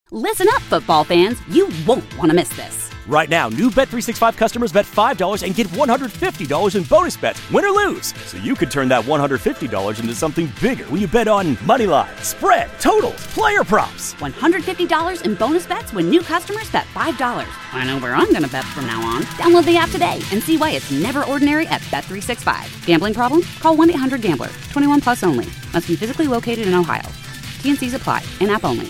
Listen up, football fans. You won't want to miss this. Right now, new Bet365 customers bet $5 and get $150 in bonus bets, win or lose. So you could turn that $150 into something bigger when you bet on money line, spread, totals, player props. $150 in bonus bets when new customers bet $5. I know where I'm going to bet from now on. Download the app today and see why it's never ordinary at Bet365. Gambling problem? Call 1-800-GAMBLER. 21 plus only. Must be physically located in Ohio. T&Cs apply. In-app only.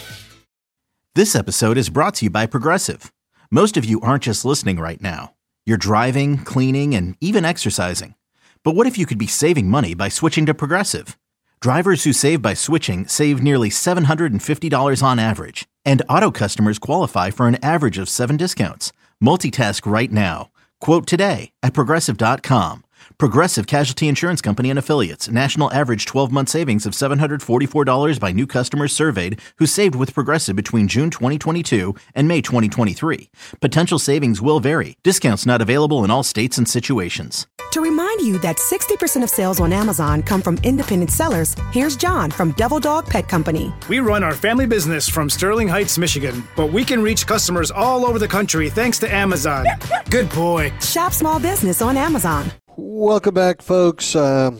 This episode is brought to you by Progressive. Most of you aren't just listening right now. You're driving, cleaning, and even exercising. But what if you could be saving money by switching to Progressive? Drivers who save by switching save nearly $750 on average. And auto customers qualify for an average of 7 discounts. Multitask right now. Quote today at Progressive.com. Progressive Casualty Insurance Company and Affiliates. National average 12-month savings of $744 by new customers surveyed who saved with Progressive between June 2022 and May 2023. Potential savings will vary. Discounts not available in all states and situations. To remind you that 60% of sales on Amazon come from independent sellers, here's John from Devil Dog Pet Company. We run our family business from Sterling Heights, Michigan, but we can reach customers all over the country thanks to Amazon. Good boy. Shop small business on Amazon. Welcome back, folks.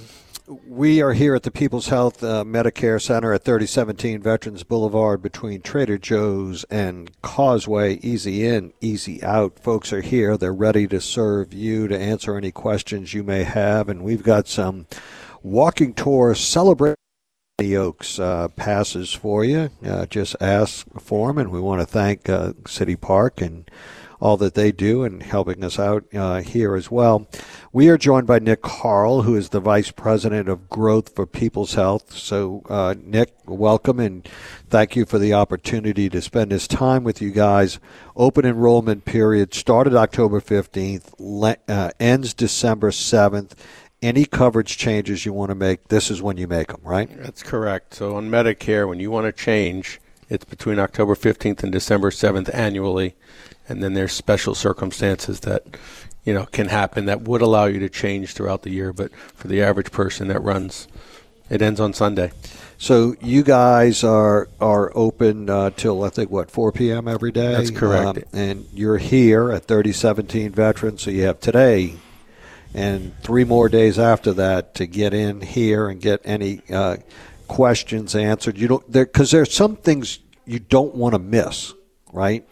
We are here at the People's Health Medicare Center at 3017 Veterans Boulevard between Trader Joe's and Causeway. Easy in, easy out. Folks are here. They're ready to serve you, to answer any questions you may have. And we've got some walking tour celebrating the Oaks passes for you. Just ask for them, and we want to thank City Park and all that they do and helping us out here as well. We are joined by Nick Carl, who is the Vice President of Growth for People's Health. So, Nick, welcome, and thank you for the opportunity to spend this time with you guys. Open enrollment period started October 15th, ends December 7th. Any coverage changes you want to make, this is when you make them, right? That's correct. So on Medicare, when you want to change, it's between October 15th and December 7th annually. And then there's special circumstances that, can happen that would allow you to change throughout the year. But for the average person it ends on Sunday. So you guys are open till, I think, 4 p.m. every day? That's correct. And you're here at 3017 Veterans, so you have today and 3 more days after that to get in here and get any questions answered. Because there's some things you don't want to miss, right?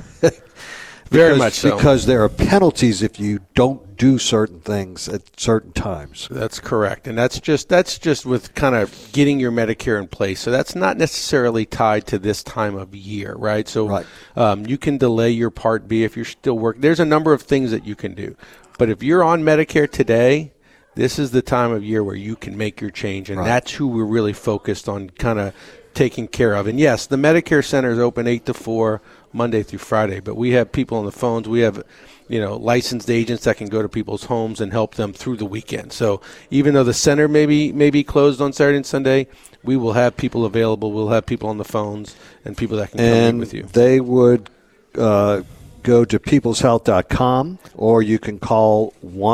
Very much so. Because there are penalties if you don't do certain things at certain times. That's correct. And that's just with kind of getting your Medicare in place. So that's not necessarily tied to this time of year, right? So you can delay your Part B if you're still working. There's a number of things that you can do. But if you're on Medicare today, this is the time of year where you can make your change. And that's who we're really focused on kind of taking care of. And yes, the Medicare Center is open 8 to 4 Monday through Friday, but we have people on the phones. We have, licensed agents that can go to people's homes and help them through the weekend. So even though the center may be closed on Saturday and Sunday, we will have people available. We'll have people on the phones and people that can come meet with you. They would go to peopleshealth.com, or you can call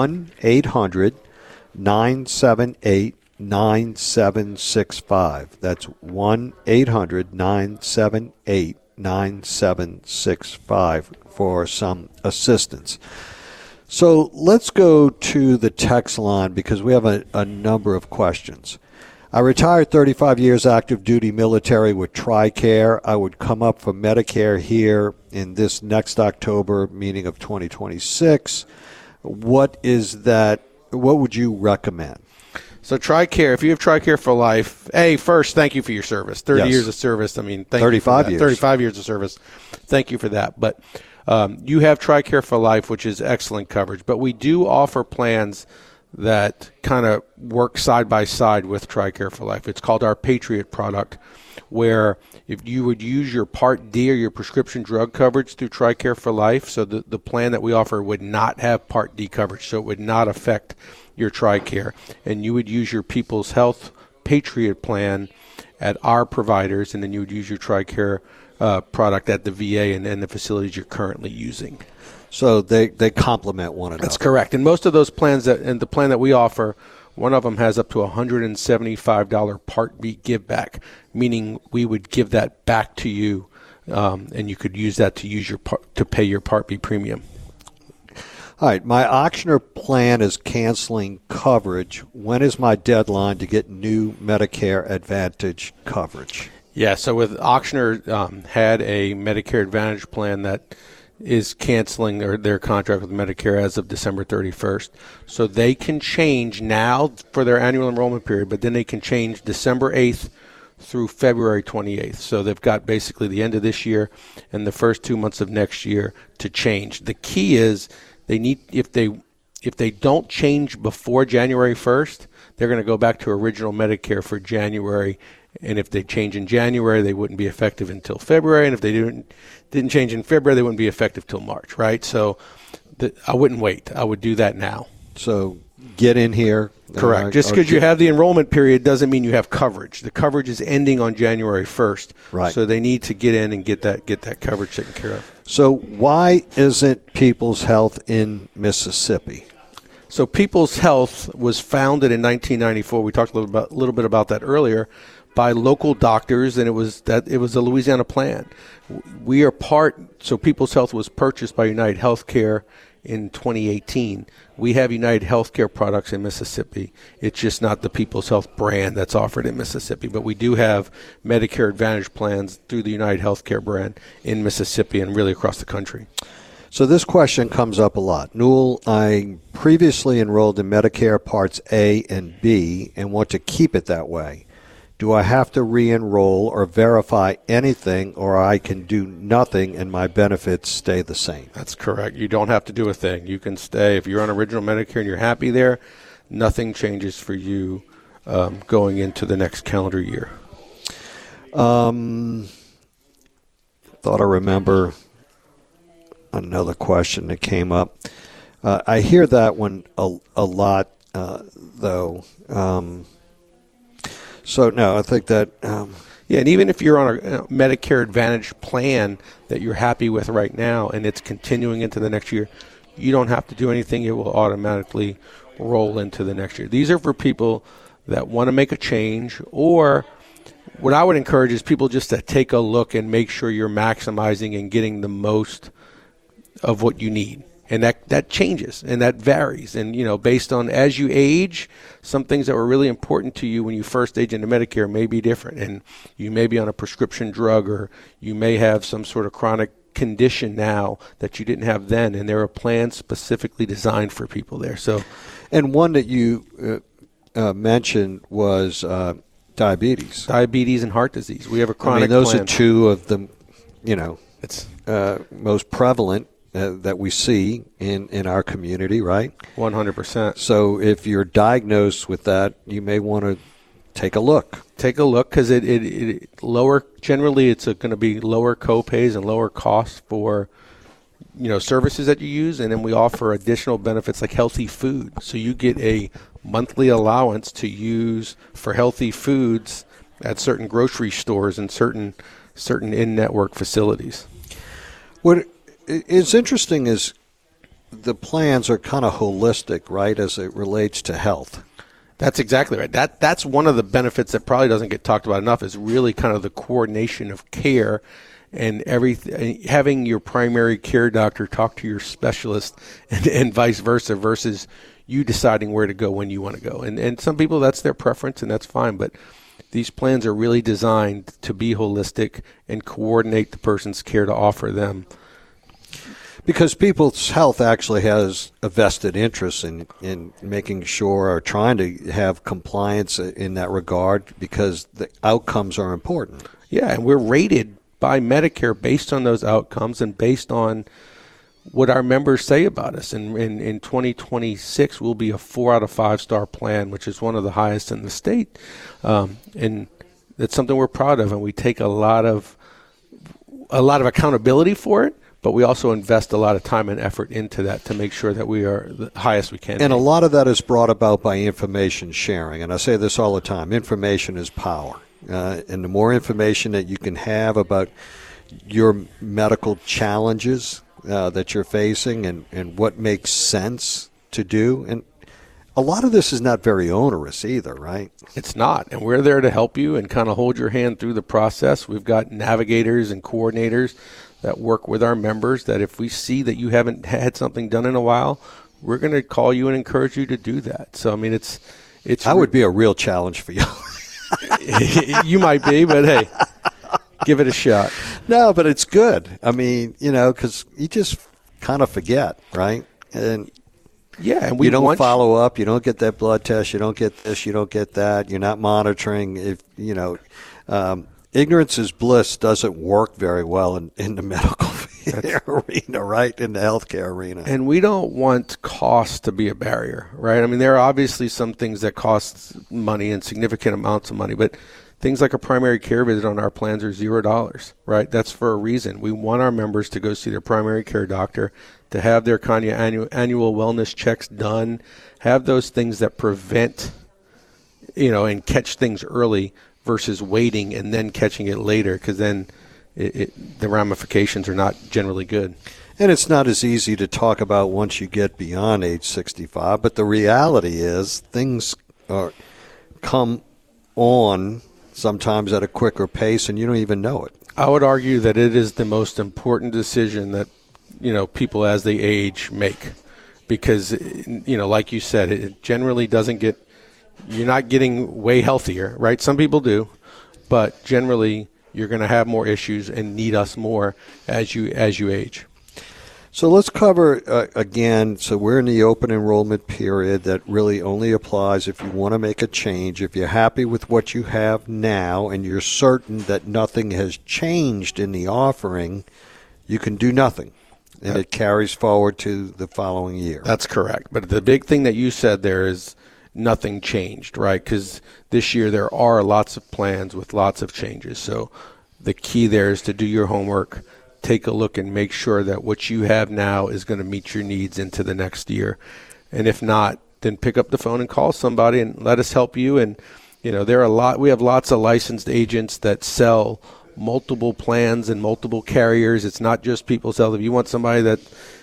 1-800-978-9765. That's 1-800-978-9765 for some assistance. So let's go to the text line because we have a number of questions. I retired 35 years active duty military with TRICARE. I would come up for Medicare here in this next October meeting of 2026. What is that? What would you recommend? So TRICARE, if you have TRICARE for life, first, thank you for your service. 30 years of service. I mean, thank 35 you for that. years. 35 years of service. Thank you for that. But you have TRICARE for life, which is excellent coverage. But we do offer plans that kind of work side by side with TRICARE for life. It's called our Patriot product, where if you would use your Part D or your prescription drug coverage through TRICARE for life, so the plan that we offer would not have Part D coverage, so it would not affect your TRICARE, and you would use your People's Health Patriot plan at our providers, and then you would use your TRICARE product at the VA and the facilities you're currently using. So they complement one another. That's correct. And most of those plans and the plan that we offer, one of them has up to $175 Part B give back, meaning we would give that back to you and you could use that to pay your Part B premium. All right, my auctioner plan is canceling coverage. When is my deadline to get new Medicare Advantage coverage? Yeah, so with auctioner had a Medicare Advantage plan that is canceling their contract with Medicare as of December 31st. So they can change now for their annual enrollment period, but then they can change December 8th through February 28th. So they've got basically the end of this year and the first 2 months of next year to change. The key is they need, if they don't change before January 1st, they're going to go back to original Medicare for January. And if they change in January, they wouldn't be effective until February. And if they didn't change in February, they wouldn't be effective till March, right? So I wouldn't wait. I would do that now. So get in here. Correct. Just because you have the enrollment period doesn't mean you have coverage. The coverage is ending on January 1st. Right. So they need to get in and get that coverage taken care of. So why isn't People's Health in Mississippi? So People's Health was founded in 1994. We talked a little bit about that earlier, by local doctors, and it was a Louisiana plan. We are so People's Health was purchased by United Healthcare in 2018. We have United Healthcare products in Mississippi. It's just not the People's Health brand that's offered in Mississippi, but we do have Medicare Advantage plans through the United Healthcare brand in Mississippi and really across the country. So this question comes up a lot. Newell, I previously enrolled in Medicare Parts A and B and want to keep it that way. Do I have to re-enroll or verify anything, or I can do nothing and my benefits stay the same? That's correct. You don't have to do a thing. You can stay. If you're on original Medicare and you're happy there, nothing changes for you going into the next calendar year. Thought I remember another question that came up. I hear that one a lot, though. So, no, I think that... yeah, and even if you're on a Medicare Advantage plan that you're happy with right now and it's continuing into the next year, you don't have to do anything. It will automatically roll into the next year. These are for people that want to make a change, or what I would encourage is people just to take a look and make sure you're maximizing and getting the most of what you need. And that changes and that varies. And, based on as you age, some things that were really important to you when you first age into Medicare may be different. And you may be on a prescription drug, or you may have some sort of chronic condition now that you didn't have then. And there are plans specifically designed for people there. So, and one that you mentioned was diabetes. Diabetes and heart disease. We have a chronic those plan. Are two of the, it's most prevalent that we see in our community, right? 100%. So if you're diagnosed with that, you may want to take a look. Take a look, because generally it's going to be lower co-pays and lower costs for services that you use, and then we offer additional benefits like healthy food. So you get a monthly allowance to use for healthy foods at certain grocery stores and certain in-network facilities. What is interesting is the plans are kind of holistic, right, as it relates to health. That's exactly right. That's one of the benefits that probably doesn't get talked about enough, is really kind of the coordination of care and everything, having your primary care doctor talk to your specialist and vice versa, versus you deciding where to go when you want to go. And some people, that's their preference, and that's fine. But these plans are really designed to be holistic and coordinate the person's care to offer them. Because People's Health actually has a vested interest in making sure, or trying to have compliance in that regard, because the outcomes are important. Yeah, and we're rated by Medicare based on those outcomes and based on what our members say about us. And in 2026, we'll be a 4 out of 5 star plan, which is one of the highest in the state. And that's something we're proud of, and we take a lot of accountability for it. But we also invest a lot of time and effort into that to make sure that we are the highest we can. And a lot of that is brought about by information sharing. And I say this all the time, information is power. And the more information that you can have about your medical challenges that you're facing and what makes sense to do. And a lot of this is not very onerous either, right? It's not, and we're there to help you and kind of hold your hand through the process. We've got navigators and coordinators that work with our members that if we see that you haven't had something done in a while, we're going to call you and encourage you to do that. So, I mean, it's that would be a real challenge for you. You might be, but hey, give it a shot. No, but it's good. I mean, because you just kind of forget, right? And yeah, and you don't follow up. You don't get that blood test. You don't get this. You don't get that. You're not monitoring. If ignorance is bliss doesn't work very well in the medical arena, right? In the healthcare arena. And we don't want cost to be a barrier, right? I mean, there are obviously some things that cost money and significant amounts of money, but things like a primary care visit on our plans are $0, right? That's for a reason. We want our members to go see their primary care doctor, to have their kind of annual wellness checks done, have those things that prevent, and catch things early versus waiting and then catching it later, because then the ramifications are not generally good. And it's not as easy to talk about once you get beyond age 65, but the reality is things come on sometimes at a quicker pace and you don't even know it. I would argue that it is the most important decision that people as they age make, because like you said, it generally doesn't get, you're not getting way healthier, right? Some people do, but generally you're going to have more issues and need us more as you age. So let's cover again. So we're in the open enrollment period that really only applies if you want to make a change. If you're happy with what you have now and you're certain that nothing has changed in the offering, you can do nothing. And it carries forward to the following year. That's correct. But the big thing that you said there is nothing changed, right? Because this year there are lots of plans with lots of changes. So the key there is to do your homework, take a look and make sure that what you have now is going to meet your needs into the next year. And if not, then pick up the phone and call somebody and let us help you. And, we have lots of licensed agents that sell multiple plans and multiple carriers. It's not just People's Health. If you want somebody that,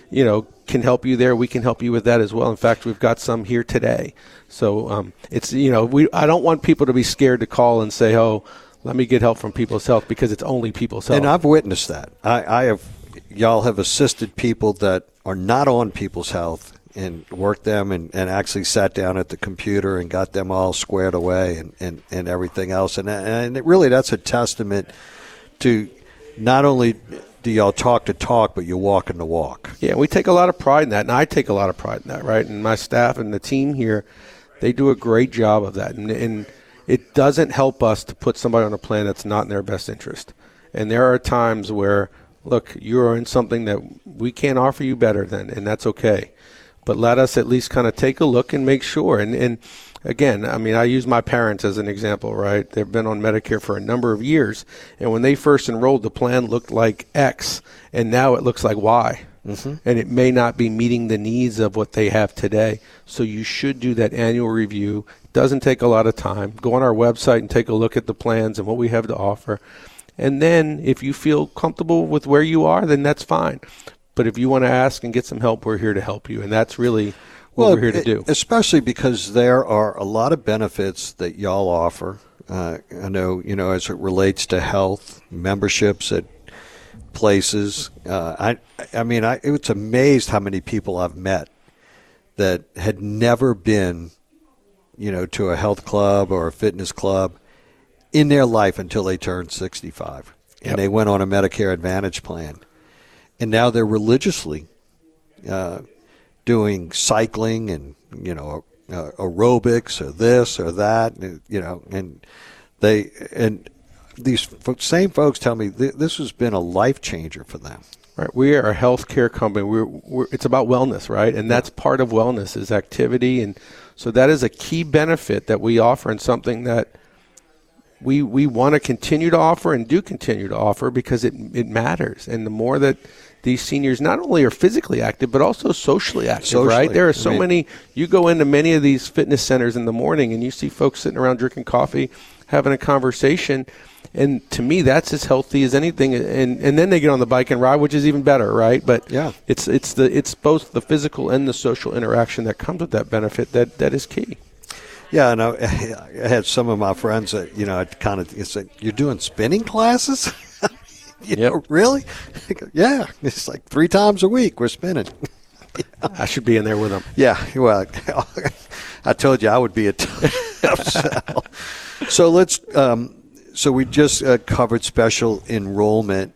can help you there, we can help you with that as well. In fact, we've got some here today. So it's, I don't want people to be scared to call and say, oh, let me get help from People's Health, because it's only People's Health. And I've witnessed that. Y'all have assisted people that are not on People's Health and worked them and actually sat down at the computer and got them all squared away and everything else. And really that's a testament to not only do y'all talk the talk, but you're walking the walk. Yeah, we take a lot of pride in that, and I take a lot of pride in that, right? And my staff and the team here, they do a great job of that. And it doesn't help us to put somebody on a plan that's not in their best interest. And there are times where, look, you're in something that we can't offer you better than, and that's okay. But let us at least kind of take a look and make sure. And again, I mean, I use my parents as an example, right? They've been on Medicare for a number of years. And when they first enrolled, the plan looked like X, and now it looks like Y. Mm-hmm. And it may not be meeting the needs of what they have today. So you should do that annual review. It doesn't take a lot of time. Go on our website and take a look at the plans and what we have to offer. And then if you feel comfortable with where you are, then that's fine. But if you want to ask and get some help, we're here to help you. And that's really what we're here to do. Especially because there are a lot of benefits that y'all offer. I know, as it relates to health, memberships at places. It's amazed how many people I've met that had never been, to a health club or a fitness club in their life until they turned 65. Yep. And they went on a Medicare Advantage plan. And now they're religiously doing cycling and, aerobics or this or that, and these same folks tell me this has been a life changer for them. Right. We are a healthcare company. It's about wellness, right? And that's part of wellness is activity. And so that is a key benefit that we offer and something that we want to continue to offer and do continue to offer because it matters. And the more that these seniors not only are physically active, but also socially active, right? There are so many, you go into many of these fitness centers in the morning and you see folks sitting around drinking coffee, having a conversation, And to me, that's as healthy as anything. And then they get on the bike and ride, which is even better, right? But yeah, it's both the physical and the social interaction that comes with that benefit that is key. Yeah, and I had some of my friends that, I'd kind of say, "You're doing spinning classes?" Really? Yeah, it's like 3 times a week we're spinning. I should be in there with them. Yeah, well, I told you I would be a tough sell. So let's. So we just covered special enrollment,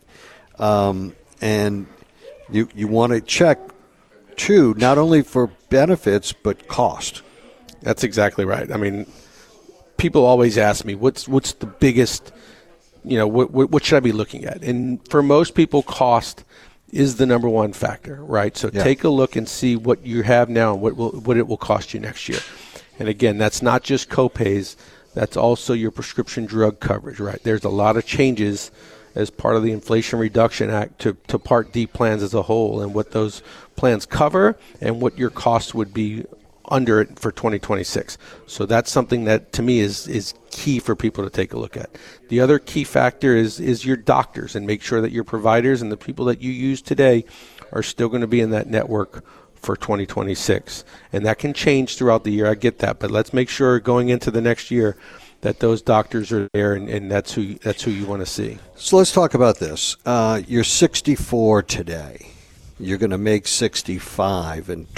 and you want to check too, not only for benefits but cost. That's exactly right. I mean, people always ask me, what's the biggest, what should I be looking at? And for most people, cost is the number one factor, right? So take a look and see what you have now and what it will cost you next year. And again, that's not just copays. That's also your prescription drug coverage, right? There's a lot of changes as part of the Inflation Reduction Act to Part D plans as a whole, and what those plans cover and what your cost would be under it for 2026. So that's something that to me is key for people to take a look at. The other key factor is your doctors, and make sure that your providers and the people that you use today are still going to be in that network for 2026. And that can change throughout the year. I get that, but let's make sure going into the next year that those doctors are there, and that's who you want to see. So let's talk about this. You're 64 today. You're going to make 65 in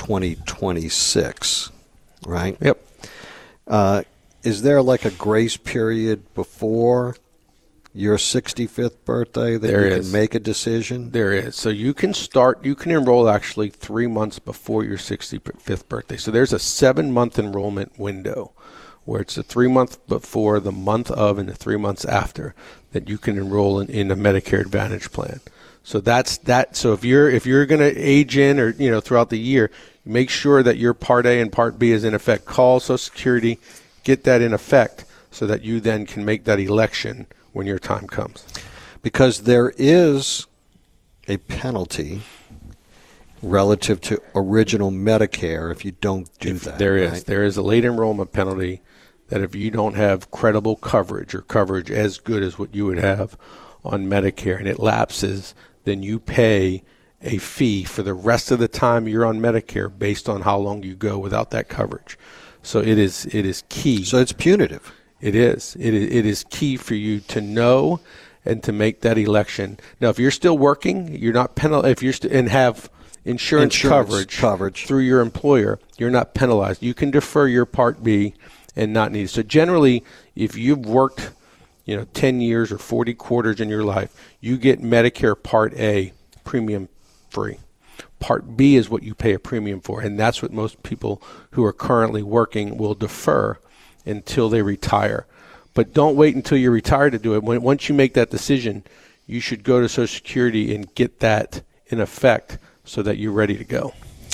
2026, right? Yep. Is there like a grace period before your 65th birthday that you can make a decision? There is. So you can enroll actually 3 months before your 65th birthday. So there's a 7-month enrollment window where it's a 3 month before, the month of, and the 3 months after that you can enroll in a Medicare Advantage plan. So that's that. So if you're going to age in or throughout the year, make sure that your Part A and Part B is in effect. Call Social Security, get that in effect, so that you then can make that election when your time comes. Because there is a penalty relative to original Medicare if you don't do that. There is a late enrollment penalty that if you don't have credible coverage or coverage as good as what you would have on Medicare and it lapses, then you pay a fee for the rest of the time you're on Medicare based on how long you go without that coverage. So it is key. So it's punitive. It is. It is key for you to know and to make that election. Now, if you're still working, you're not penalized. If you're and have insurance coverage through your employer, you're not penalized. You can defer your Part B and not need it. So generally, if you've worked 10 years or 40 quarters in your life, you get Medicare Part A premium free. Part B is what you pay a premium for, and that's what most people who are currently working will defer until they retire. But don't wait until you're retired to do it. Once you make that decision, you should go to Social Security and get that in effect so that you're ready to go.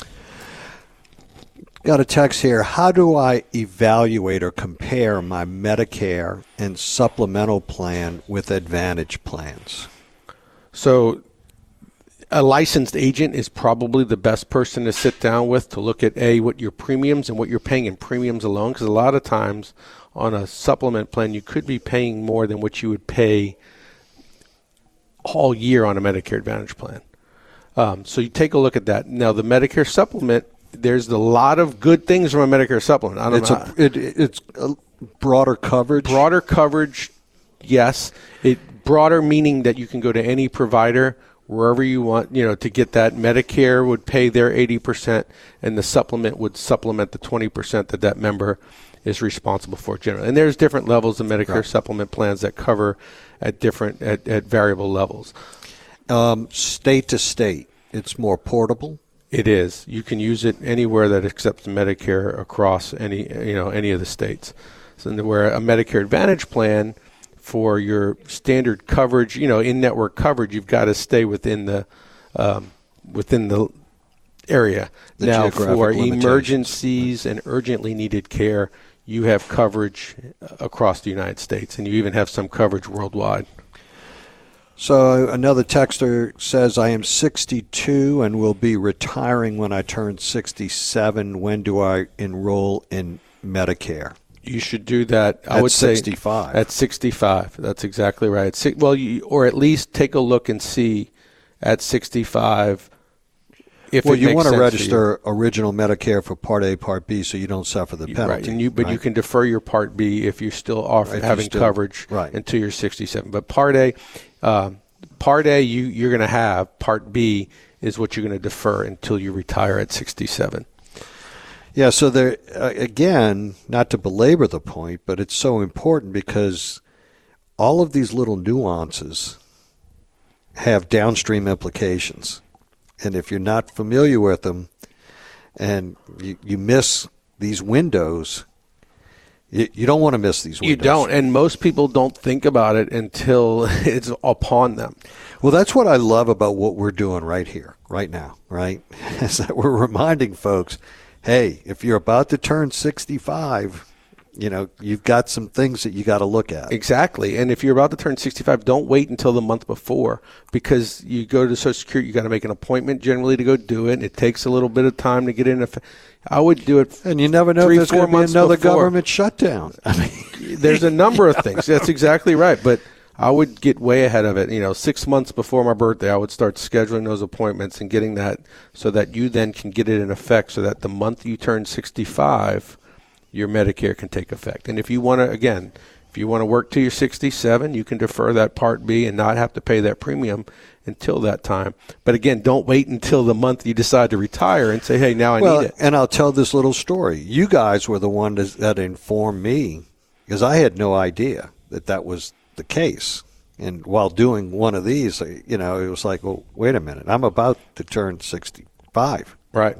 Got a text here. How do I evaluate or compare my Medicare and supplemental plan with Advantage plans? So a licensed agent is probably the best person to sit down with to look at, what your premiums and what you're paying in premiums alone, because a lot of times on a supplement plan, you could be paying more than what you would pay all year on a Medicare Advantage plan. So you take a look at that. Now, the Medicare supplement, there's a lot of good things from a Medicare supplement. It's a broader coverage? Broader coverage, yes. Broader meaning that you can go to any provider wherever you want, to get that. Medicare would pay their 80%, and the supplement would supplement the 20% that member is responsible for generally. And there's different levels of Medicare supplement plans that cover at variable levels. State to state, it's more portable? It is. You can use it anywhere that accepts Medicare across any of the states. So where a Medicare Advantage plan, for your standard coverage, in-network coverage, you've got to stay within the area. Now, for emergencies and urgently needed care, you have coverage across the United States, and you even have some coverage worldwide. So another texter says, I am 62 and will be retiring when I turn 67. When do I enroll in Medicare? You should do that. I would say 65. At 65. That's exactly right. Or at least take a look and see at 65 if well, it you makes want to sense register original Medicare for Part A, Part B, so you don't suffer the penalty. Right. But you can defer your Part B if you're still having coverage until you're 67. But Part A, you're going to have. Part B is what you're going to defer until you retire at 67. Yeah, so there again, not to belabor the point, but it's so important because all of these little nuances have downstream implications. And if you're not familiar with them and you miss these windows, you don't want to miss these windows. You don't, and most people don't think about it until it's upon them. Well, that's what I love about what we're doing right here, right now, right? Is that we're reminding folks, hey, if you're about to turn 65, you've got some things that you got to look at. Exactly. And if you're about to turn 65, don't wait until the month before, because you go to Social Security, you got to make an appointment generally to go do it. It takes a little bit of time to get in. I would do it. And you never know if there's going to be another government shutdown. I mean, there's a number of things. That's exactly right. But I would get way ahead of it. 6 months before my birthday, I would start scheduling those appointments and getting that so that you then can get it in effect so that the month you turn 65, your Medicare can take effect. And if you want to work till you're 67, you can defer that Part B and not have to pay that premium until that time. But again, don't wait until the month you decide to retire and say, hey, now I need it. And I'll tell this little story. You guys were the one that informed me, because I had no idea that was the case. And while doing one of these, it was like, well, wait a minute. I'm about to turn 65. Right.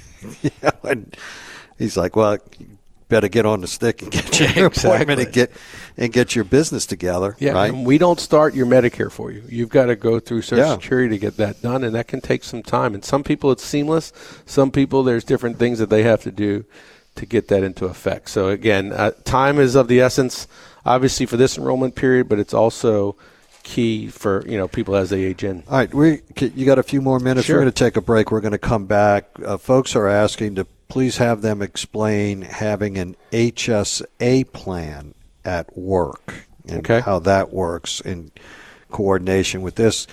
And he's like, well, better get on the stick and get your appointment and get your business together. Yeah, right? And we don't start your Medicare for you. You've got to go through Social Security to get that done, and that can take some time. And some people it's seamless. Some people there's different things that they have to do to get that into effect. So again, time is of the essence, obviously for this enrollment period, but it's also key for people as they age in. All right, you got a few more minutes. Sure. We're going to take a break. We're going to come back. Folks are asking to please have them explain having an HSA plan at work and how that works in coordination with this.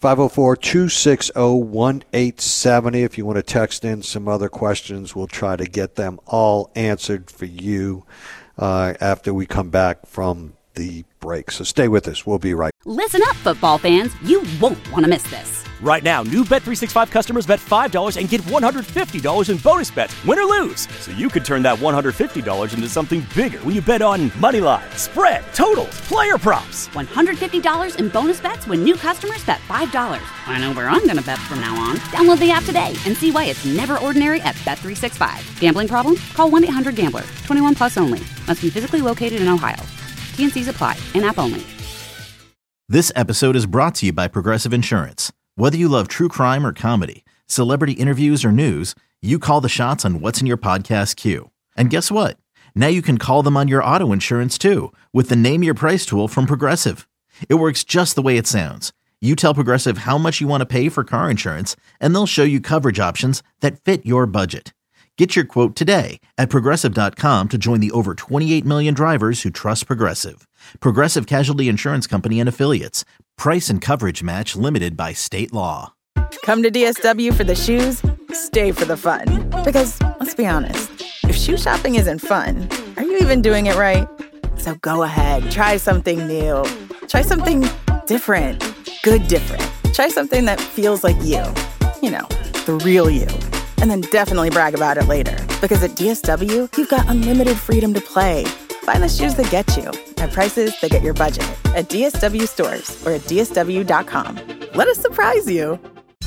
504-260-1870. If you want to text in some other questions, we'll try to get them all answered for you after we come back from the break. So stay with us. We'll be right back. Listen up, football fans. You won't want to miss this. Right now, new Bet365 customers bet $5 and get $150 in bonus bets, win or lose. So you could turn that $150 into something bigger when you bet on money line, spread, totals, player props. $150 in bonus bets when new customers bet $5. I know where I'm going to bet from now on. Download the app today and see why it's never ordinary at Bet365. Gambling problem? Call 1-800-GAMBLER. 21 plus only. Must be physically located in Ohio. T&Cs apply. In-app only. This episode is brought to you by Progressive Insurance. Whether you love true crime or comedy, celebrity interviews or news, you call the shots on what's in your podcast queue. And guess what? Now you can call them on your auto insurance too with the Name Your Price tool from Progressive. It works just the way it sounds. You tell Progressive how much you want to pay for car insurance, and they'll show you coverage options that fit your budget. Get your quote today at Progressive.com to join the over 28 million drivers who trust Progressive. Progressive Casualty Insurance Company and Affiliates. Price and coverage match limited by state law. Come to DSW for the shoes, stay for the fun. Because, let's be honest, if shoe shopping isn't fun, are you even doing it right? So go ahead, try something new. Try something different. Good different. Try something that feels like you. The real you. And then definitely brag about it later. Because at DSW, you've got unlimited freedom to play. Find the shoes that get you at prices that get your budget at DSW stores or at DSW.com. Let us surprise you.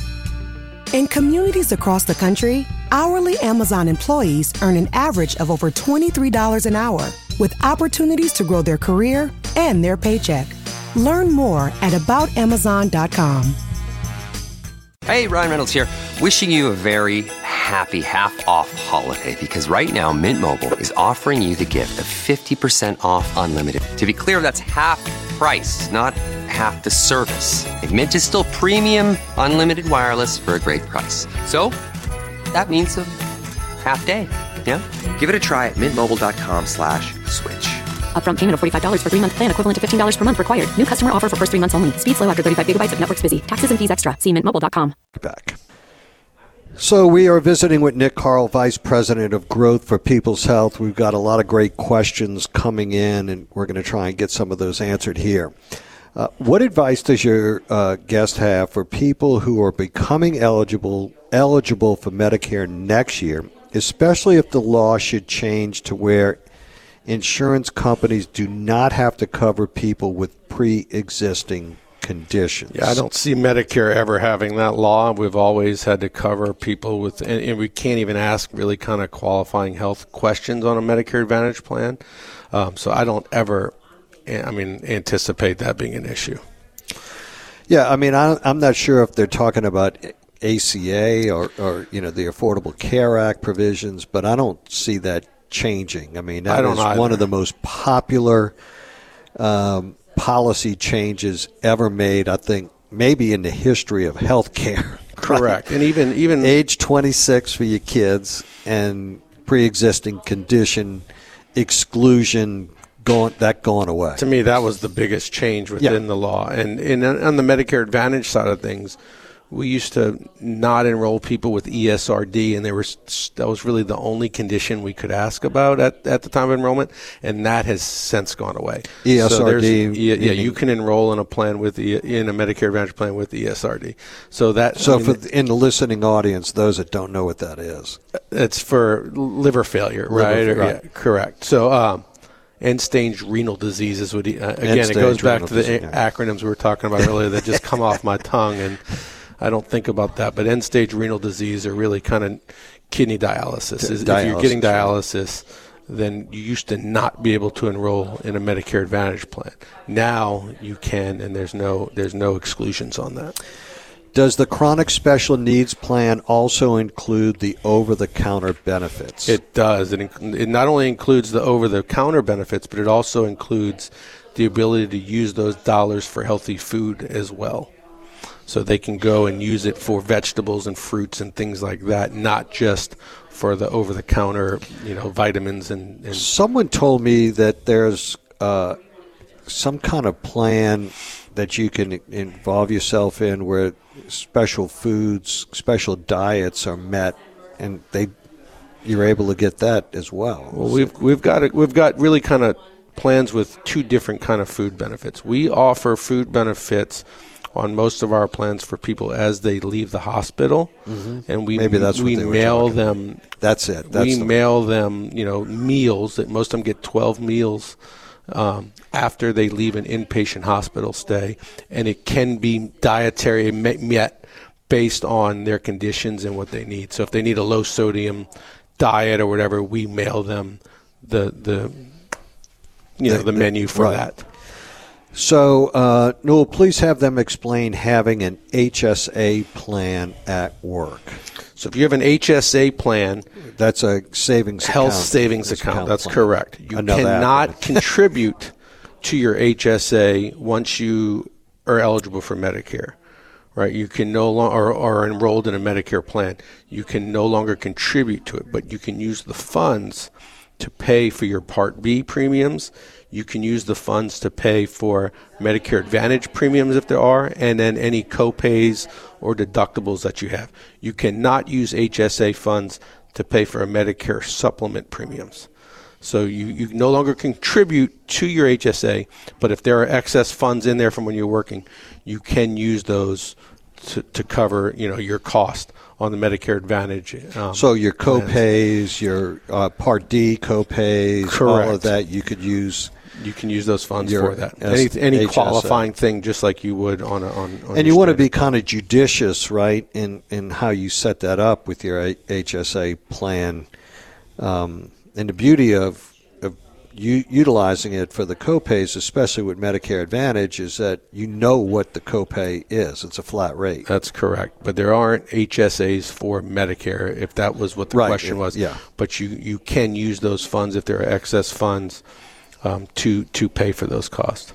In communities across the country, hourly Amazon employees earn an average of over $23 an hour, with opportunities to grow their career and their paycheck. Learn more at aboutamazon.com. Hey, Ryan Reynolds here. Wishing you a very happy half-off holiday, because right now Mint Mobile is offering you the gift of 50% off unlimited. To be clear, that's half price, not half the service. And Mint is still premium unlimited wireless for a great price. So that means a half day. Yeah? Give it a try at mintmobile.com/switch. switch. Upfront payment of $45 for 3-month plan equivalent to $15 per month required. New customer offer for first 3 months only. Speed slow after 35 gigabytes if network's busy. Taxes and fees extra. See mintmobile.com. Back. So we are visiting with Nick Carl, Vice President of Growth for People's Health. We've got a lot of great questions coming in, and we're going to try and get some of those answered here. What advice does your guest have for people who are becoming eligible for Medicare next year, especially if the law should change to where insurance companies do not have to cover people with pre-existing conditions? Yeah, I don't see Medicare ever having that law. We've always had to cover people with, and we can't even ask really kind of qualifying health questions on a Medicare Advantage plan. So I don't ever, anticipate that being an issue. Yeah, I'm not sure if they're talking about ACA or the Affordable Care Act provisions, but I don't see that changing. That is one of the most popular policy changes ever made, I think, maybe in the history of healthcare. Correct. Right? And even age 26 for your kids and pre-existing condition exclusion going away. To me, that was the biggest change within the law. And on the Medicare Advantage side of things, we used to not enroll people with ESRD, and that was really the only condition we could ask about at the time of enrollment, and that has since gone away. ESRD, you can enroll in a plan in a Medicare Advantage plan with ESRD. In the listening audience, those that don't know what that is, it's for liver failure, right? Right. Yeah, correct. So. End-stage renal disease is what it goes back to the acronyms we were talking about earlier that just come off my tongue, and I don't think about that. But end-stage renal disease are really kind of kidney dialysis. If you're getting dialysis, then you used to not be able to enroll in a Medicare Advantage plan. Now you can, and there's no exclusions on that. Does the chronic special needs plan also include the over-the-counter benefits? It does. It not only includes the over-the-counter benefits, but it also includes the ability to use those dollars for healthy food as well. So they can go and use it for vegetables and fruits and things like that, not just for the over-the-counter, vitamins and Someone told me that there's some kind of plan that you can involve yourself in where special foods, special diets are met, and you're able to get that as well. Well, we've got really kind of plans with two different kind of food benefits. We offer food benefits on most of our plans for people as they leave the hospital, and we mail them. That's it. We mail them, meals that most of them get 12 meals. After they leave an inpatient hospital stay, and it can be dietary met based on their conditions and what they need. So if they need a low sodium diet or whatever, we mail them the menu for that. So, Newell, please have them explain having an HSA plan at work. So if you have an HSA plan, that's a health savings account. That's correct. You cannot contribute to your HSA once you are eligible for Medicare, right? You can no longer are enrolled in a Medicare plan. You can no longer contribute to it, but you can use the funds to pay for your Part B premiums. You can use the funds to pay for Medicare Advantage premiums if there are, and then any co-pays or deductibles that you have. You cannot use HSA funds to pay for a Medicare supplement premiums. So you no longer contribute to your HSA, but if there are excess funds in there from when you're working, you can use those to cover your cost on the Medicare Advantage. So your co-pays, your Part D co-pays, correct. All of that you could use. You can use those funds for that. Any qualifying thing, just like you would on and you want to be kind of judicious, right, in how you set that up with your HSA plan. And the beauty of utilizing it for the copays, especially with Medicare Advantage, is that you know what the copay is. It's a flat rate. That's correct. But there aren't HSAs for Medicare, if that was what the question was. Yeah. But you can use those funds if there are excess funds to pay for those costs.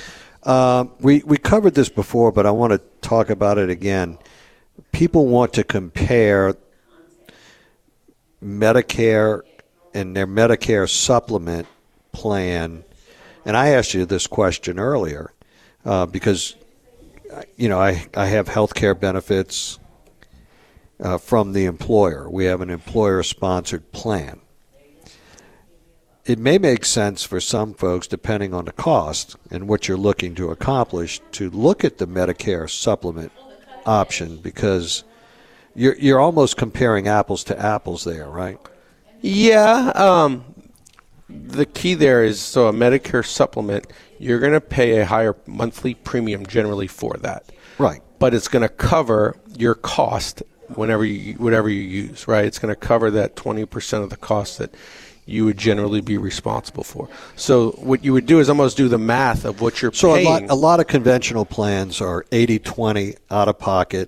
We covered this before, but I want to talk about it again. People want to compare Medicare and their Medicare supplement plan, and I asked you this question earlier because, I have health care benefits from the employer. We have an employer-sponsored plan. It may make sense for some folks, depending on the cost and what you're looking to accomplish, to look at the Medicare supplement option because you're almost comparing apples to apples there, right? Yeah. The key there is, so a Medicare supplement, you're going to pay a higher monthly premium generally for that. Right. But it's going to cover your cost whatever you use, right? It's going to cover that 20% of the cost that you would generally be responsible for. So what you would do is almost do the math of what you're paying. So a lot of conventional plans are 80-20 out of pocket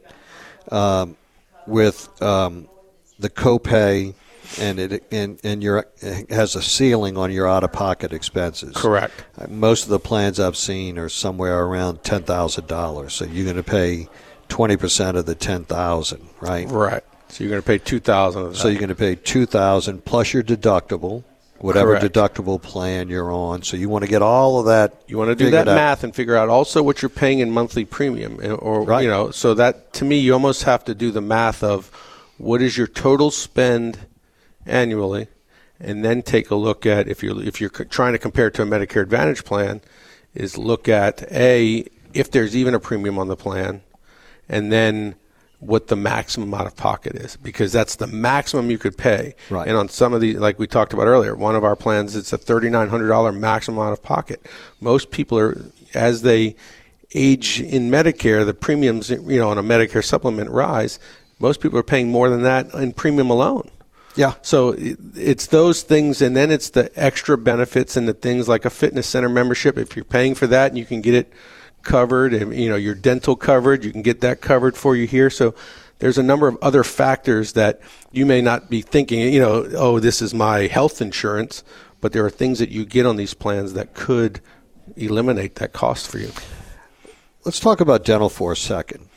with the copay, and it has a ceiling on your out of pocket expenses. Correct. Most of the plans I've seen are somewhere around $10,000. So you're going to pay 20% of the $10,000, right? Right. So you're going to pay $2,000 of that. So you're going to pay $2,000 plus your deductible, whatever Correct. deductible plan you're on. So you want to get all of that. You want to do that math and figure out also what you're paying in monthly premium, right. So that, to me, you almost have to do the math of what is your total spend annually, and then take a look at, if you're trying to compare it to a Medicare Advantage plan, is look at if there's even a premium on the plan, and then what the maximum out of pocket is, because that's the maximum you could pay. Right. And on some of these, like we talked about earlier, one of our plans, it's a $3,900 maximum out of pocket. Most people are, as they age in Medicare, the premiums, on a Medicare supplement rise. Most people are paying more than that in premium alone. Yeah. So it's those things, and then it's the extra benefits and the things like a fitness center membership. If you're paying for that and you can get it covered, and your dental coverage, you can get that covered for you here. So there's a number of other factors that you may not be thinking, this is my health insurance, but there are things that you get on these plans that could eliminate that cost for you. Let's talk about dental for a second.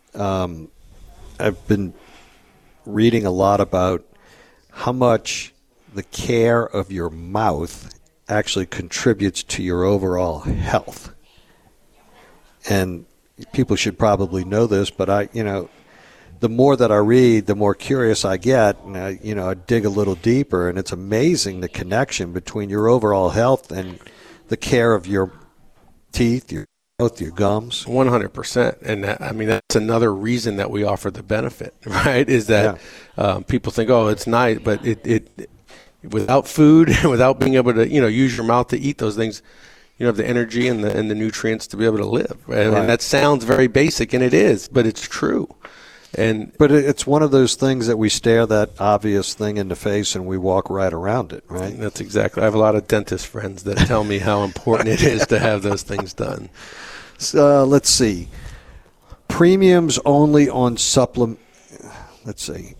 I've been reading a lot about how much the care of your mouth actually contributes to your overall health. And people should probably know this, but the more that I read, the more curious I get, and I dig a little deeper, and it's amazing the connection between your overall health and the care of your teeth, your mouth, your gums. 100%. And that's another reason that we offer the benefit, right? Is that people think, it's nice, but it without food, without being able to, use your mouth to eat those things, you have the energy and the nutrients to be able to live. Right? And that sounds very basic, and it is, but it's true. But it's one of those things that we stare that obvious thing in the face and we walk right around it, right? That's exactly. I have a lot of dentist friends that tell me how important it is to have those things done. So, let's see. Premiums only on supplement. Let's see.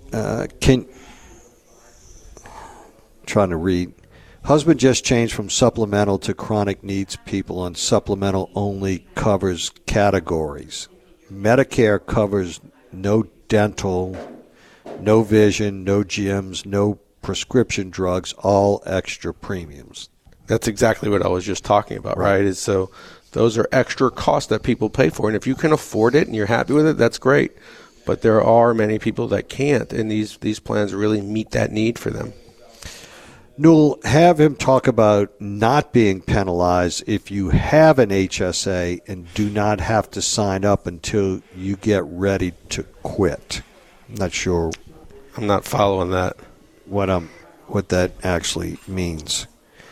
Trying to read. Husband just changed from supplemental to chronic needs people on supplemental only covers categories. Medicare covers no dental, no vision, no gyms, no prescription drugs, all extra premiums. That's exactly what I was just talking about, right? So those are extra costs that people pay for. And if you can afford it and you're happy with it, that's great. But there are many people that can't, and these plans really meet that need for them. Newell, have him talk about not being penalized if you have an HSA and do not have to sign up until you get ready to quit. I'm not sure. I'm not following that. What that actually means.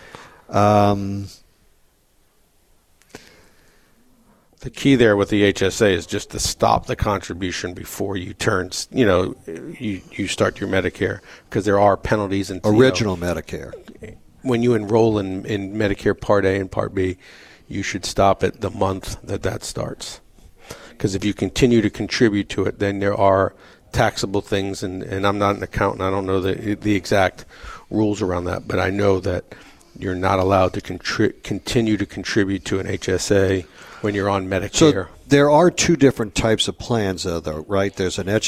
The key there with the HSA is just to stop the contribution before you turn, you start your Medicare, because there are penalties. And Original Medicare. When you enroll in Medicare Part A and Part B, you should stop at the month that starts. Because if you continue to contribute to it, then there are taxable things, and I'm not an accountant. I don't know the exact rules around that, but I know that you're not allowed to continue to contribute to an HSA when you're on Medicare. So there are two different types of plans, though, right? There's an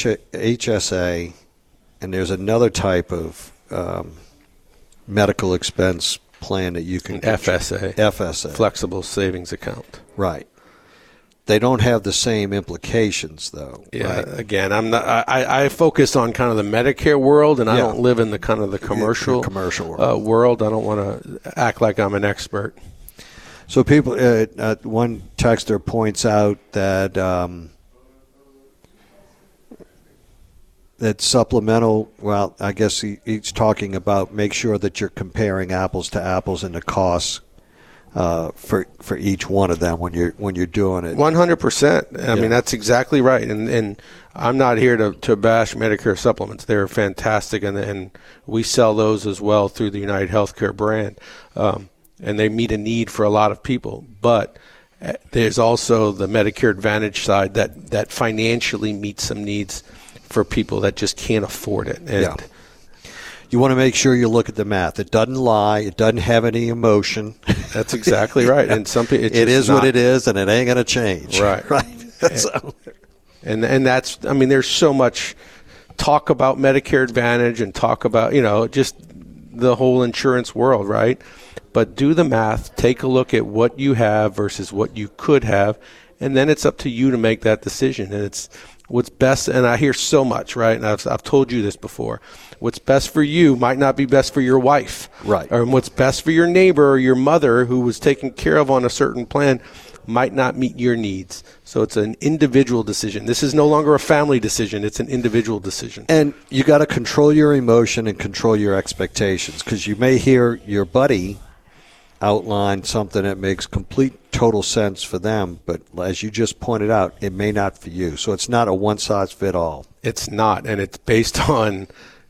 HSA, and there's another type of medical expense plan that you can FSA. FSA. Flexible savings account. Right. They don't have the same implications, though. Yeah. Right? Again, I'm not. I focus on kind of the Medicare world, and I don't live in the kind of the commercial world. I don't want to act like I'm an expert. So people, one texter points out that that supplemental. Well, I guess he's talking about make sure that you're comparing apples to apples in the costs. For each one of them when you're doing it. 100%. I mean, that's exactly right. And I'm not here to bash Medicare supplements. They're fantastic, and we sell those as well through the United Healthcare brand. And they meet a need for a lot of people. But there's also the Medicare Advantage side that financially meets some needs for people that just can't afford it. And you want to make sure you look at the math. It doesn't lie. It doesn't have any emotion. That's exactly right. And some people, it is what it is, and it ain't going to change. Right. Right. So. And that's, I mean, there's so much talk about Medicare Advantage and talk about, just the whole insurance world, right? But do the math. Take a look at what you have versus what you could have, and then it's up to you to make that decision. And it's what's best, and I hear so much, right? And I've told you this before. What's best for you might not be best for your wife. Right. Or what's best for your neighbor or your mother who was taken care of on a certain plan might not meet your needs. So it's an individual decision. This is no longer a family decision. It's an individual decision. And you got to control your emotion and control your expectations, because you may hear your buddy outline something that makes complete total sense for them, but as you just pointed out, it may not for you. So it's not a one-size-fit-all. It's not, and it's based on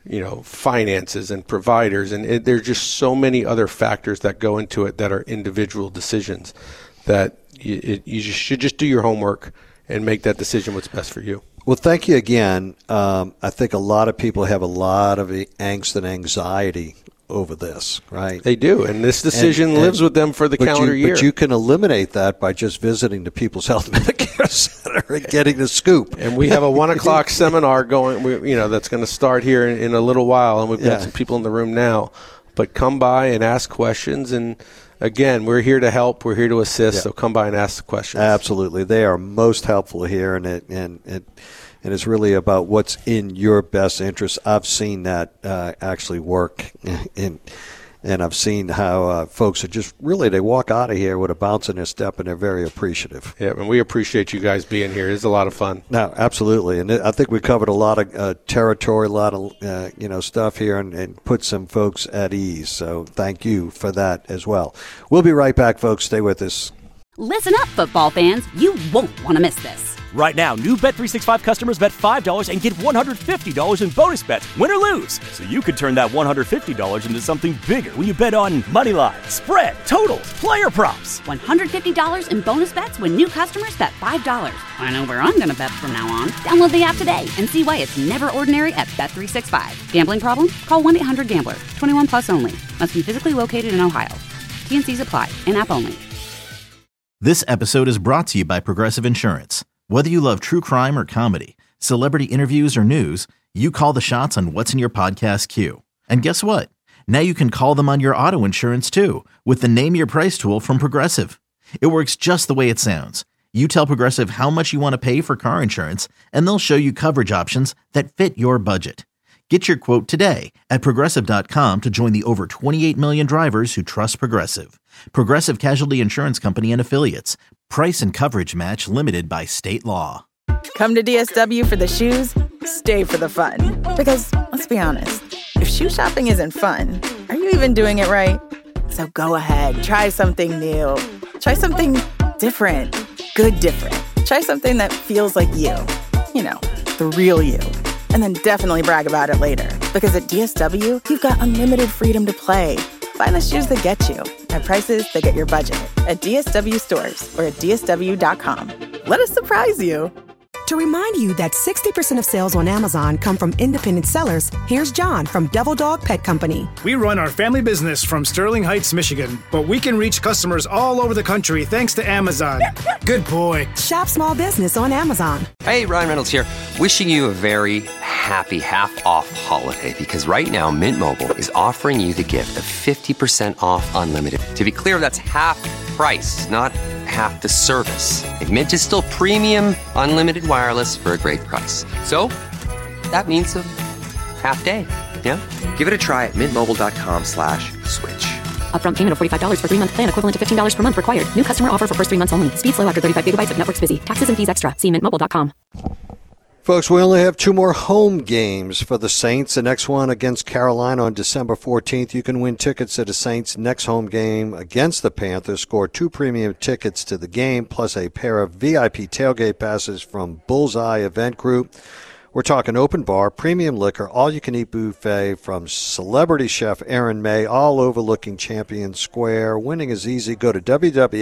finances and providers, and there's just so many other factors that go into it that are individual decisions that you should just do your homework and make that decision what's best for you. Well, thank you again. I think a lot of people have a lot of angst and anxiety over this, right? They do, and this decision lives with them for the calendar year. But you can eliminate that by just visiting the People's Health Medicare Center and getting the scoop. And we have a 1 o'clock seminar going, that's going to start here in a little while, and we've got some people in the room now. But come by and ask questions, and again, we're here to help. We're here to assist, so come by and ask the questions. Absolutely. They are most helpful here, and it's really about what's in your best interest. I've seen that actually work, and I've seen how folks are just really, they walk out of here with a bounce in their step, and they're very appreciative. Yeah, and we appreciate you guys being here. It's a lot of fun. No, absolutely. And I think we covered a lot of territory, a lot of stuff here, and put some folks at ease. So thank you for that as well. We'll be right back, folks. Stay with us. Listen up, football fans. You won't want to miss this. Right now, new Bet365 customers bet $5 and get $150 in bonus bets, win or lose. So you could turn that $150 into something bigger when you bet on money line, spread, totals, player props. $150 in bonus bets when new customers bet $5. I know where I'm going to bet from now on. Download the app today and see why it's never ordinary at Bet365. Gambling problem? Call 1-800-GAMBLER. 21 plus only. Must be physically located in Ohio. T&Cs apply. In-app only. This episode is brought to you by Progressive Insurance. Whether you love true crime or comedy, celebrity interviews or news, you call the shots on what's in your podcast queue. And guess what? Now you can call them on your auto insurance too with the Name Your Price tool from Progressive. It works just the way it sounds. You tell Progressive how much you want to pay for car insurance, and they'll show you coverage options that fit your budget. Get your quote today at Progressive.com to join the over 28 million drivers who trust Progressive. Progressive Casualty Insurance Company and Affiliates. Price and coverage match limited by state law. Come to DSW for the shoes, stay for the fun. Because, let's be honest, if shoe shopping isn't fun, are you even doing it right? So go ahead, try something new. Try something different. Good different. Try something that feels like you. The real you. And then definitely brag about it later. Because at DSW, you've got unlimited freedom to play. Find the shoes that get you at prices that get your budget at DSW stores or at DSW.com. Let us surprise you. To remind you that 60% of sales on Amazon come from independent sellers, here's John from Devil Dog Pet Company. We run our family business from Sterling Heights, Michigan, but we can reach customers all over the country thanks to Amazon. Good boy. Shop small business on Amazon. Hey, Ryan Reynolds here, wishing you a very happy half-off holiday because right now Mint Mobile is offering you the gift of 50% off unlimited. To be clear, that's half price, not half the service. And Mint is still premium unlimited wireless for a great price. So that means a half day. Yeah? Give it a try at mintmobile.com/switch. Upfront payment of $45 for 3-month plan equivalent to $15 per month required. New customer offer for first 3 months only. Speed slow after 35 gigabytes if network's busy. Taxes and fees extra. See mintmobile.com. Folks, we only have 2 more home games for the Saints. The next one against Carolina on December 14th. You can win tickets to the Saints' next home game against the Panthers. Score 2 premium tickets to the game, plus a pair of VIP tailgate passes from Bullseye Event Group. We're talking open bar, premium liquor, all-you-can-eat buffet from celebrity chef Aaron May, all overlooking Champion Square. Winning is easy. Go to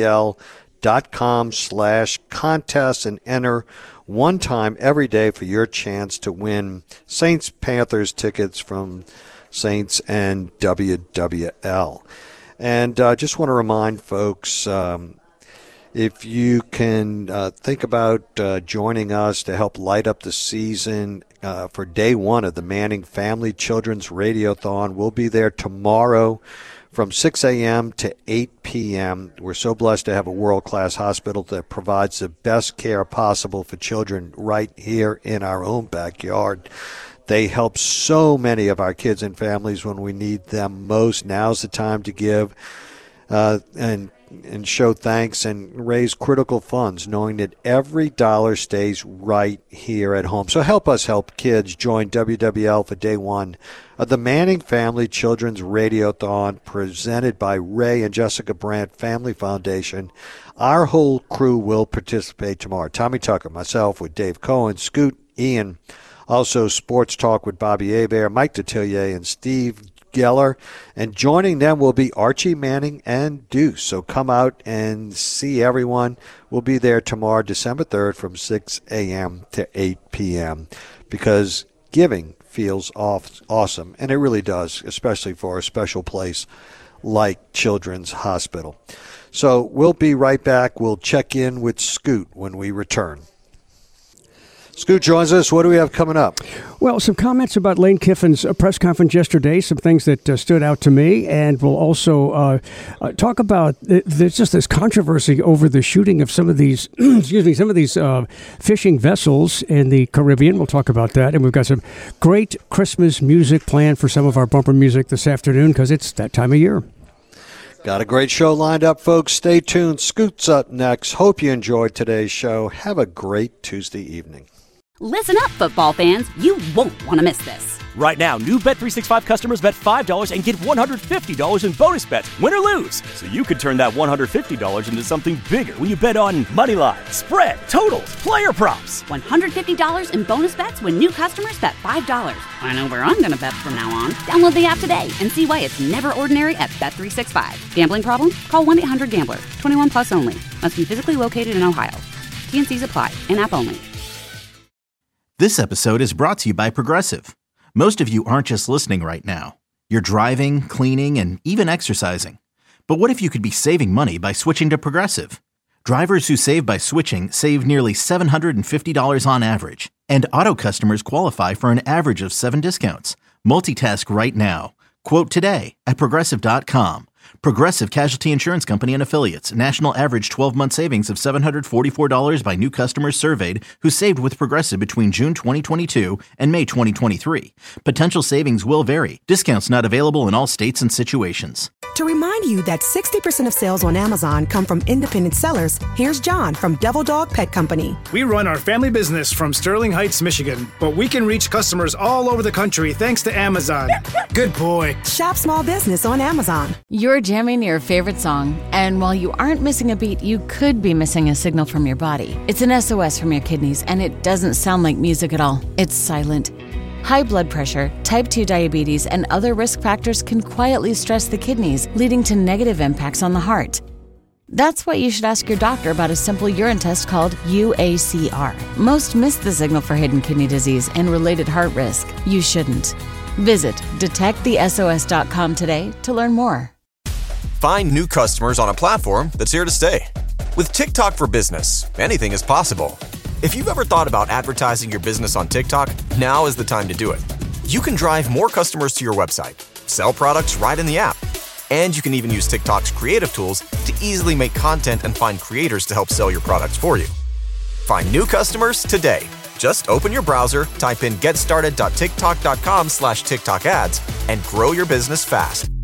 wwl.com/contest and enter one time every day for your chance to win Saints-Panthers tickets from Saints and WWL. And just want to remind folks, if you can think about joining us to help light up the season for day 1 of the Manning Family Children's Radiothon. We'll be there tomorrow from 6 a.m. to 8 p.m. We're so blessed to have a world-class hospital that provides the best care possible for children right here in our own backyard. They help so many of our kids and families when we need them most. Now's the time to give and show thanks and raise critical funds, knowing that every dollar stays right here at home. So help us help kids. Join WWL for day 1 of the Manning Family Children's Radiothon, presented by Ray and Jessica Brandt Family Foundation. Our whole crew will participate tomorrow. Tommy Tucker, myself with Dave Cohen, Scoot, Ian, also Sports Talk with Bobby Hebert, Mike Detillier, and Steve Geller, and joining them will be Archie Manning and Deuce. So come out and see everyone. We'll be there tomorrow, December 3rd, from 6 a.m. to 8 p.m. because giving feels awesome, and it really does, especially for a special place like Children's Hospital. So we'll be right back. We'll check in with Scoot when we return. Scoot joins us. What do we have coming up? Well, some comments about Lane Kiffin's press conference yesterday, some things that stood out to me, and we'll also talk about there's just this controversy over the shooting of some of these, some of these fishing vessels in the Caribbean. We'll talk about that, and we've got some great Christmas music planned for some of our bumper music this afternoon because it's that time of year. Got a great show lined up, folks. Stay tuned. Scoot's up next. Hope you enjoyed today's show. Have a great Tuesday evening. Listen up, football fans. You won't want to miss this. Right now, new Bet365 customers bet $5 and get $150 in bonus bets, win or lose. So you could turn that $150 into something bigger when you bet on moneyline, spread, totals, player props. $150 in bonus bets when new customers bet $5. I know where I'm going to bet from now on. Download the app today and see why it's never ordinary at Bet365. Gambling problem? Call 1-800-GAMBLER. 21 plus only. Must be physically located in Ohio. T&Cs apply. In-app only. This episode is brought to you by Progressive. Most of you aren't just listening right now. You're driving, cleaning, and even exercising. But what if you could be saving money by switching to Progressive? Drivers who save by switching save nearly $750 on average. And auto customers qualify for an average of 7 discounts. Multitask right now. Quote today at Progressive.com. Progressive Casualty Insurance Company and Affiliates. National average 12-month savings of $744 by new customers surveyed who saved with Progressive between June 2022 and May 2023. Potential savings will vary. Discounts not available in all states and situations. To remind you that 60% of sales on Amazon come from independent sellers, here's John from Devil Dog Pet Company. We run our family business from Sterling Heights, Michigan, but we can reach customers all over the country thanks to Amazon. Good boy. Shop small business on Amazon. You're jamming your favorite song, and while you aren't missing a beat, you could be missing a signal from your body. It's an SOS from your kidneys, and it doesn't sound like music at all. It's silent. High blood pressure, type 2 diabetes, and other risk factors can quietly stress the kidneys, leading to negative impacts on the heart. That's why you should ask your doctor about a simple urine test called UACR. Most miss the signal for hidden kidney disease and related heart risk. You shouldn't. Visit detectthesos.com today to learn more. Find new customers on a platform that's here to stay. With TikTok for Business, anything is possible. If you've ever thought about advertising your business on TikTok, now is the time to do it. You can drive more customers to your website, sell products right in the app, and you can even use TikTok's creative tools to easily make content and find creators to help sell your products for you. Find new customers today. Just open your browser, type in getstarted.tiktok.com/TikTok ads, and grow your business fast.